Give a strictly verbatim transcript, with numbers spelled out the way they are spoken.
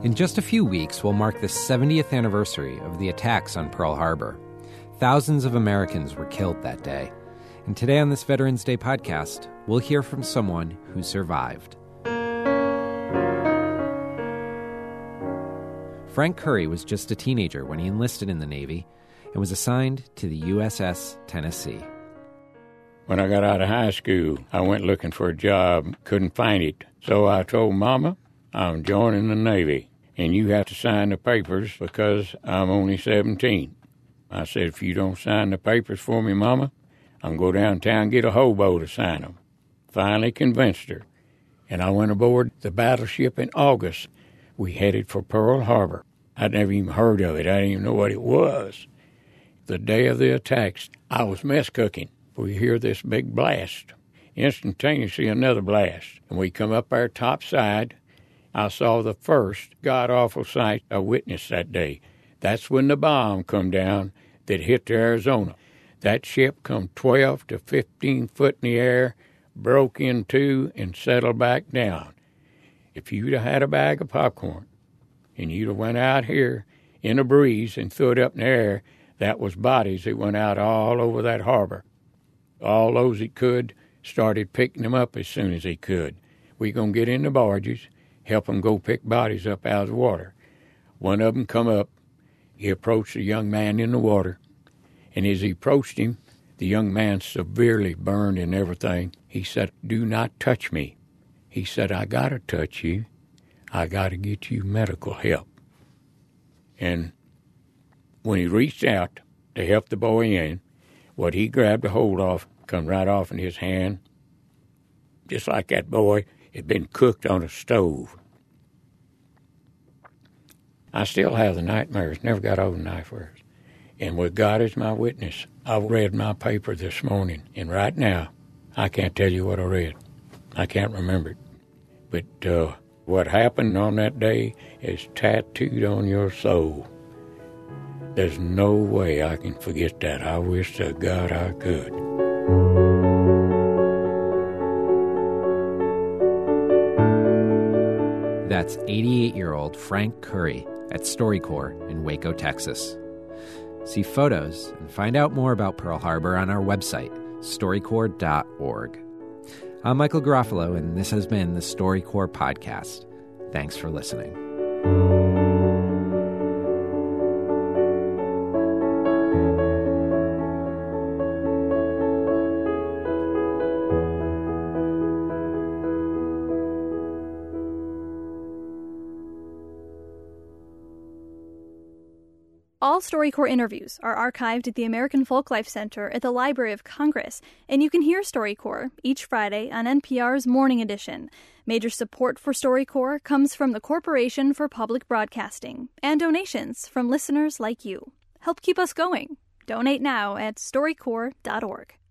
In just a few weeks, we'll mark the seventieth anniversary of the attacks on Pearl Harbor. Thousands of Americans were killed that day. And today on this Veterans Day podcast, we'll hear from someone who survived. Frank Curry was just a teenager when he enlisted in the Navy and was assigned to the U S S Tennessee. When I got out of high school, I went looking for a job, couldn't find it. So I told Mama, I'm joining the Navy, and you have to sign the papers because I'm only seventeen. I said, if you don't sign the papers for me, Mama, I'm going to go downtown and get a hobo to sign them. Finally convinced her, and I went aboard the battleship in August. We headed for Pearl Harbor. I'd never even heard of it. I didn't even know what it was. The day of the attacks, I was mess cooking. We hear this big blast. Instantaneously, another blast. And we come up our top side. I saw the first god-awful sight I witnessed that day. That's when the bomb come down that hit the Arizona. That ship come twelve to fifteen foot in the air, broke in two, and settled back down. If you'd have had a bag of popcorn and you'd have went out here in a breeze and threw it up in the air, that was bodies that went out all over that harbor. All those he could started picking them up as soon as he could. We going to get in the barges, help them go pick bodies up out of the water. One of them come up. He approached a young man in the water, and as he approached him, the young man severely burned and everything. He said, do not touch me. He said, I got to touch you. I got to get you medical help. And when he reached out to help the boy in, what he grabbed a hold of come right off in his hand, just like that boy had been cooked on a stove. I still have the nightmares, never got over the nightmares. And with God as my witness, I read my paper this morning, and right now, I can't tell you what I read. I can't remember it. But uh, what happened on that day is tattooed on your soul. There's no way I can forget that. I wish to God I could. That's eighty-eight-year-old Frank Curry at StoryCorps in Waco, Texas. See photos and find out more about Pearl Harbor on our website, story corps dot org. I'm Michael Garofalo, and this has been the StoryCorps Podcast. Thanks for listening. All StoryCorps interviews are archived at the American Folklife Center at the Library of Congress, and you can hear StoryCorps each Friday on N P R's Morning Edition. Major support for StoryCorps comes from the Corporation for Public Broadcasting and donations from listeners like you. Help keep us going. Donate now at story corps dot org.